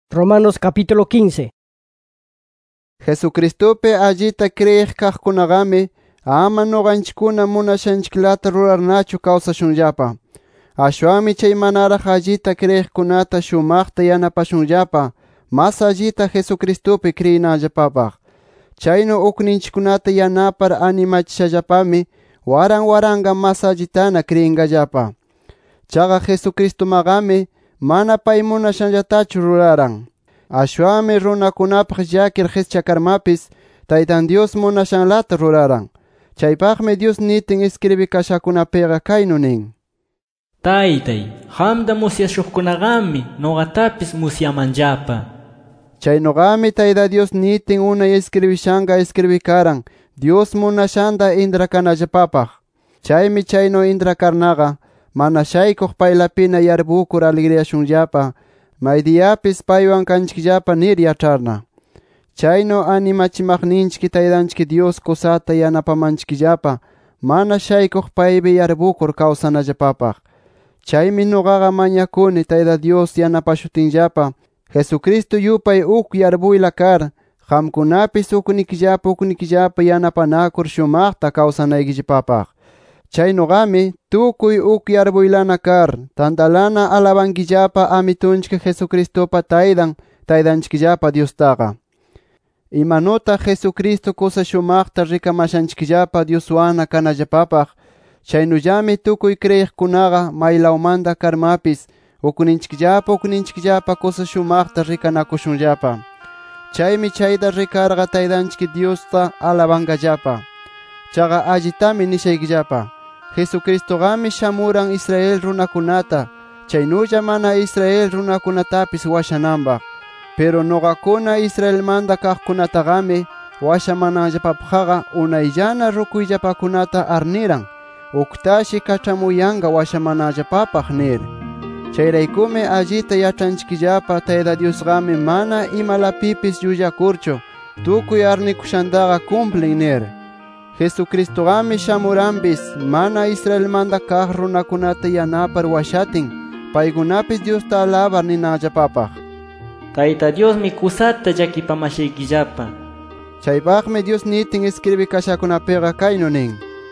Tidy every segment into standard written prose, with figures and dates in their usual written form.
Romanos capítulo 15. Jesucristope allita creyiq kaqkunaqami ama nuqanchikkuna munashanchiklata rurarnachu kawsashunllapa. Ashwanmi chay manaraq allita creyiqkunata shumaqta yanapashunllapa mas allita Jesucristopi creyinanllapapaq. Chaynu ukninchikkunata yanapar animachishallapami waran-waranqa mas allitana creyinqallapa. Chaqa Jesucristomaqami mana pay munashanllatachu ruraran. Ashwanmi runakunapaq llakir qischakarmapis Taytan Dios munashanlata ruraran. Chaypaqmi Dios nitin escribikashakunapiqa kaynu nin: Taytay, qamta musyashuqkunaqami nuqatapis musyamanllapa. Chaynugami Tayta Dios nitin unay escribishanqa escribikaran Dios munashanta intrakanallapapaq. Chaymi chaynu intrakarnaqa mana shaykuq paylapina yarpukur alegriyashunllapa, maydiyapis paywan kanchikllapa nir yacharna. Chaynu animachimaqninchik Taytanchik Dios kusata yanapamanchikllapa, mana shaykuq paypi yarpukur kawsanallapapaq. Chaymi nuqaqa mañakuni Tayta Dios yanapashutinllapa, Jesucristo yupay uk yarpuyla kar, qamkunapis uknikillapa yanapanakur shumaqta kawsanaykillapapaq. Chaynugami tukuy uk yarpuylana kar, tantalana alabankillapa Amitunchik Jesucristopa Taytanchikllapa Diostaqa. Imanutaq Jesucristo kusa shumaqta rikamashanchikllapa Dioswana kanallapapaq, chaynullami tukuy creyiqkunaqa maylawmanta karmapis ukninchikllapa kusa shumaqta rikanakushunllapa. Chaymi chayta rikarqa Taytanchik Diosta alabankallapa. Chaqa allitami nishaykillapa: Jesucristogami shamuran Israel runakunata, chaynulla mana Israel runakunatapis washananpaq. Pero nuqakuna Israelmanta kaqkunataqami washamananllapapaqqa unayllana rukuyllapakunata arniran, uktashi kach'amuyanqa washamananllapapaq nir. Chayraykumi allita yachanchikllapa Tayta Diosqami mana imalapipis llullakurchu, tukuy arnikushantaqa cumplin nir. Jesucristogami shamuranpis mana Israelmanta kaq runakunata yanapar washatin, paykunapis Diosta alabar ninanllapapaq. Tayta Diosmi kusata llakipamashaykillapa. Chaypaqmi Dios nitin escribikashakunapiqa kaynu nin: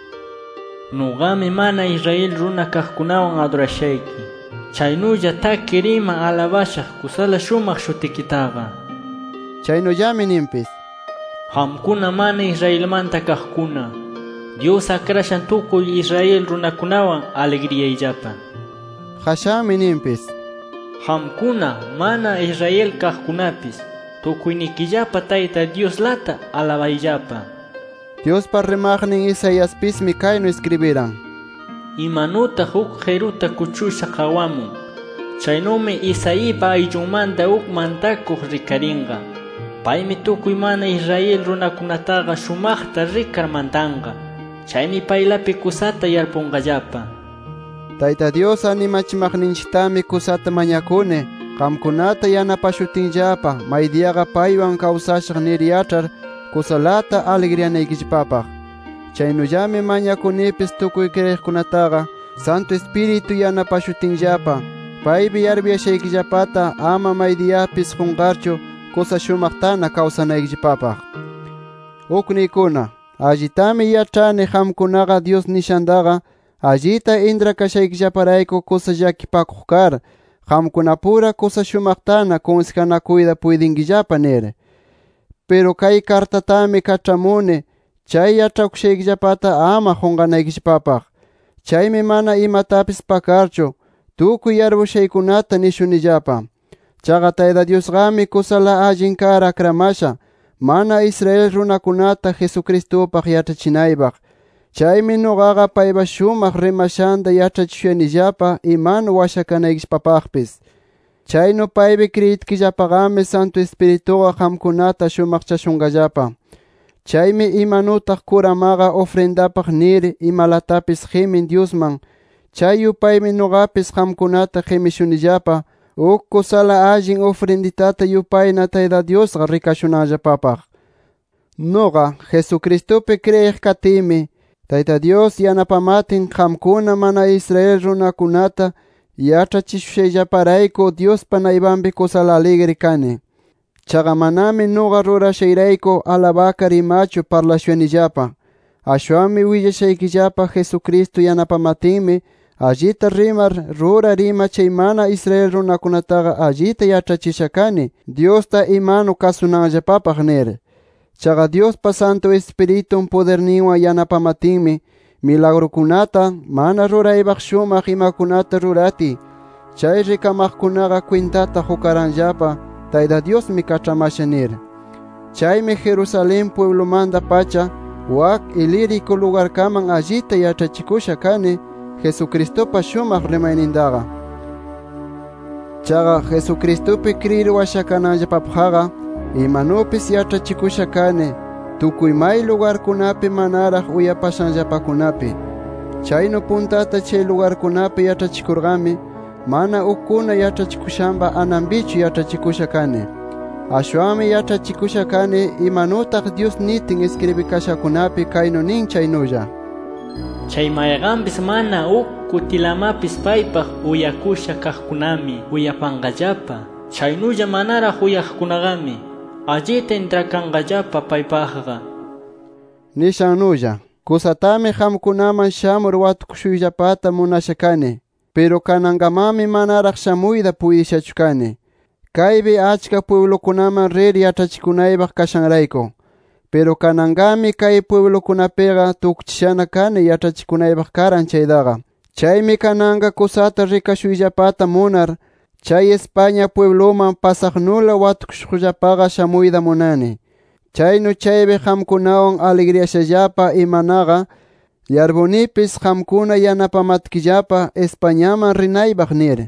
Nuqami mana Israel runa kaqkunawan adurashayki. Chaynulla takiriman alabashaq kusala shumaq shutikitaqa. Chaynullami ninpis: Qamkuna mana Israelmanta kaqkuna, Dios akrashan tukuy Israel runakunawan alegriyayllapa. Qashami ninpis: Qamkuna mana Israel kaqkunapis tukuynikillapa Tayta Dioslata alabayllapa. Diospa rimaqnin Isaiaspismi kaynu escribiran: Imanutaq huk qhiruta kuchusha qawamun, chaynumi Isaipa ayllunmanta huk mantakuq rikarinqa. Paymi tukuy mana Israel runakunataqa shumaqta rikar mantanqa. Chaymi paylapi kusata yarpunqallapa. Tayta Dios animachimaqninchiktami kusata mañakuni, qamkunata yanapashutinllapa maydiyaqa paywan kawsashaq nir yachar kusalata alegriyanaykillapapaq. Chaynullami mañakunipis tukuy creyiqkunataqa Santo Espíritu yanapashutinllapa, paypi yarpiyashaykillapata ama maydiyapis qunqarchu kusa shumaqtana kawsanaykillapapaq. Ukniykuna, allitami yachani qamkunaqa Dios nishantaqa allita intrakashaykillaparayku kusa llakipakuq kar, qamkunapura kusa shumaqtana kunsikanakuyta puydinkillapa nir. Pero kay kartatami kach'amuni chay yach'akushaykillapata ama qunqanaykillapapaq. Chaymi mana imatapis pakarchu, tukuy yarpushaykunata nishunillapa. Chaqa Tayta Diosqami kusala allin kar akramasha, mana Israel runakunata Jesucristopaq yachachinaypaq. Chaymi nuqaqa paypa shumaq rimashanta yachachishuyanillapa imanu washakanaykillapapaqpis. Chaynu paypi creyitkillapaqami Santo Espirituqa qamkunata shumaqchashunqallapa. Chaymi imanutaq kuramaqa ofrendapaq nir imalatapis qimin Diosman, chay yupaymi nuqapis qamkunata qimishunillapa, uk kusala allin ofrenditata yupayna Tayta Diosqa rikashunanllapapaq. Nuqa Jesucristopi creyiq katiymi Tayta Dios yanapamatin qamkuna mana Israel runakunata yachachishushayllaparayku Diospa naypanpi kusala alegre kani. Chaqa manami nuqa rurashayrayku alabaca rimachu parlashuyanillapa. Ashwanmi willashaykillapa Jesucristo yanapamatinmi allita rimar rura rima chay mana Israel runakunataqa allita yachachisha kani Diosta imanu kasunanllapapaq nir. Chaqa Diospa Santo Espiritum poderninwan yanapamatinmi milagrukunata mana ruraybaq shumaq imakunata rurati. Chay rikamaqkunaqa kwintata hukaranllapa Tayta Diosmi kach'amasha nir. Chaymi Jerusalén pueblomanta pacha wak ilirico lugarkaman allita yachachikusha kani Jesucristopa shumaq rimaynintaqa. Chaqa Jesucristopi creer washakananllapapaqqa imanupis yachachikusha kani tukuy may lugarkunapi manaraq uyapashanllapakunapi. Chaynu puntata chay lugarkunapi yachachikurqami mana ukkuna yachachikushanpa anambichu yachachikusha kani. Ashwanmi yachachikusha kani imanutaq Dios nitin escribikashakunapi kaynu nin chaynulla. Chay mayqanpis mana kutilamapis paypaq uyakusha kaqkunami uyapanqallapa. Chaynulla manaraq uyaqkunaqami allita intrakanqallapa paypaqqa. Nishannulla, kusatami qamkunaman shamur watukushuyllapata munasha kani, pero kanankamami manaraq shamuyta pudishachu kani. Kaypi achka pueblokunaman rir yachachikunaypaq kashanrayku, pero kanankami kay pueblokunapiqa tukchishana kani yachachikunaypaq karan chaytaqa. Chaymi kananka kusata rikashuyllapata munar chay España puebloman pasaqnula watukushuqllapaqa shamuyta munani. Chaynu chaypi qamkunawan alegriashallapa imanaqa yarbunipis qamkuna yanapamatkillapa Españaman rinaypaq nir.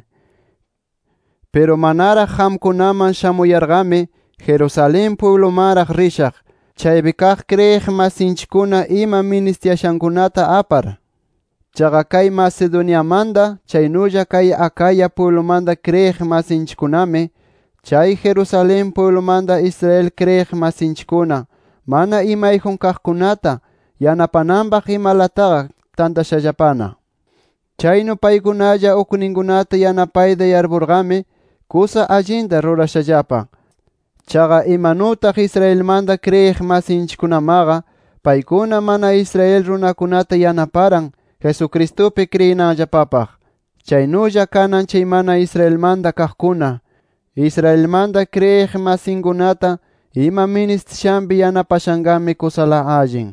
Pero manaraq qamkunaman shamuyarqami Jerusalén pueblomaraq rishaq, chaypi kaq kriyiq masinchikkuna ima ministiyashankunata apar. Chaqa kay Macedoniamanta chaynulla kay Acaya pueblomanta kriyiq masinchikkunami chay Jerusalén pueblomanta Israel kriyiq masinchikkuna mana imayjun kaqkunata yanapananpaq imalataqa tantashallapana. Chaynu paykunalla ukninkunata yanapayta yarpurqami kusa allinta rurashallapa. Chaqa imanutaq Israelmanta kriyiq masinchikkunamaqa paykuna mana Israel runakunata yanaparan Jesucristopi kriyinanllapapaq. Chaynulla kanan chay mana Israelmanta kaqkuna Israelmanta kriyiq masinkunata ima ministishanpi yanapashankami kusala allin.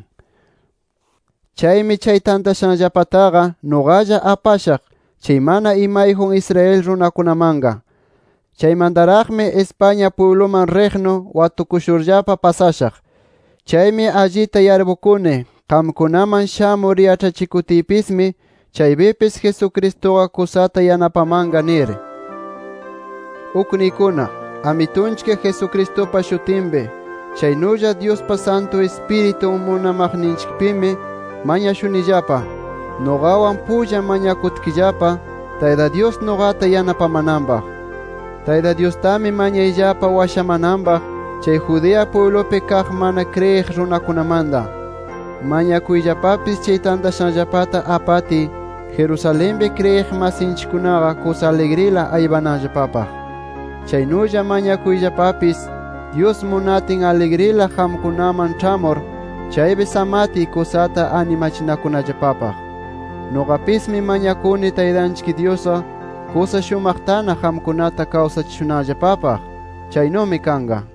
Chaymi chay tantashanllapataqa nuqalla apashaq chay mana imayjun Israel runakunamanqa. Chaymantaraqmi España puebloman riqnu watukushurllapa pasashaq. Chaymi allita yarpukuni qamkunaman shamur yachachikutiypismi chaypipis Jesucristoqa kusata yanapamanqa nir. Uknikuna, amitunchik Jesucristopa shutinpi chaynulla Diospa Santo Espíritu munamaqninchikpimi mañashunillapa, nuqawan pulla mañakutkillapa Tayta Dios nuqata yanapamananpaq. Tayta Diostami mañayllapa washamananpaq chay Judea pueblopi kaq mana kriyiq runakunamanta. Mañakuyllapapis chay tantashanllapata apati Jerusalénpi kriyiq masinchikkunaqa kusa alegrila aywananllapapaq. Chaynulla mañakuyllapapis Dios munatin alegrila qamkunaman ch'amur chaypi samati kusata animachinakunallapapaq. Nuqapismi mañakuni Taytanchik Diosa kusa shumaqtana qamkunata kawsachishunallapapaq. Chaynumi kanqa.